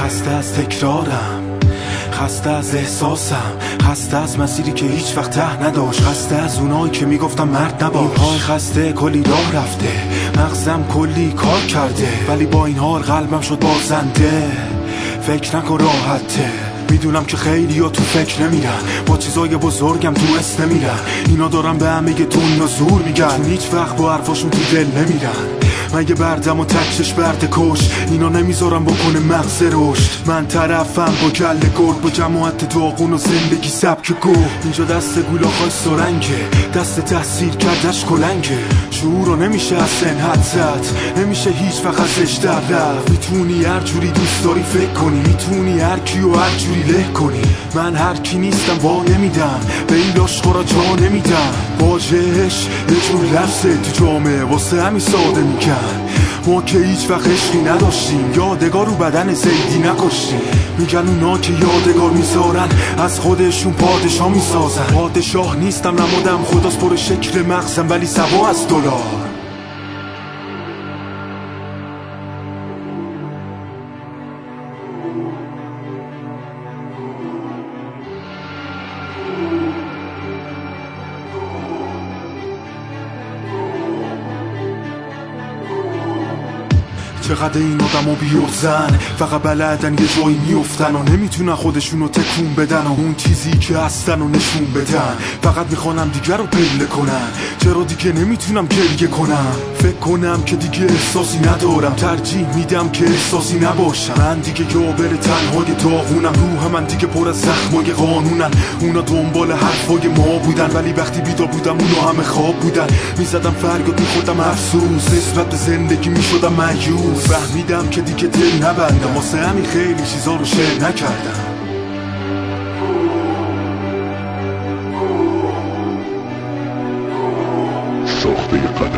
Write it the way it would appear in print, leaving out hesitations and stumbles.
خسته از تکرارم، خسته از احساسم، خسته از مسیری که هیچ وقت ته نداشت، خسته از اونایی که میگفتم مرد نباش. این پای خسته کلی راه رفته، مغزم کلی کار کرده، ولی با این حال قلبم شد بازنده. فکر نکن راحته، میدونم که خیلی ها تو فکر نمیرن، با چیزای بزرگم تو اسم نمیرن. اینا دارن به همه دنیا زور میگن، چون هیچ وقت با حرفاشون تو دل نمیرن. مگه بردم و تکشش برد کش، اینا نمیذارم بکنه مغز رشد. من طرفم با کل گرد، با جماعت داغون و زندگی سبک گل. اینجا دست گولاخای سرنگه، دست تحصیل کردش کلنگه. شعور رو نمیشه از سن حد زد، نمیشه هیچ وقت ازش در رفت. میتونی هر جوری دوست داری فکر کنی، میتونی هر کیو هر جوری له کنی. من هر کی نیستم وا نمیدم، به این لاشخورا جا نمیدم. واژهش یه جور لفظه تو جامعه، واسه همین ساده میگم ما که هیچ وقت عشقی نداشتیم، یادگار رو بدن زیدی نکشتیم. میگن اونا که یادگار میذارن، از خودشون پادشاه میسازن. پادشاه نیستم نمادم خداست پر شکل مغزم، ولی سوا از دلار. چقدر این آدمو بیرزن، فقط بلدن یه جایی میفتن و نمیتونن خودشونو تکون بدن و اون چیزی که هستن و نشون بدن. فقط میخوانم دیگر رو پله کنن، چرا دیگه نمیتونم گریه کنم؟ فکر کنم که دیگه احساسی ندارم، ترجیح میدم که احساسی نباشم. من دیگه یابر تنهای داغونم، روح من دیگه پر از زخمای قانونن. اونا دنبال حرفای ما بودن، ولی وقتی بیدار بودم اونا همه خواب بودن. میزدم فریاد میخوردم افسوس، نسبت به زندگی میشدم مایوس. فهمیدم که دیگه دل نبندم، واسه همین خیلی چیزا رو شیر نکردم. ساخته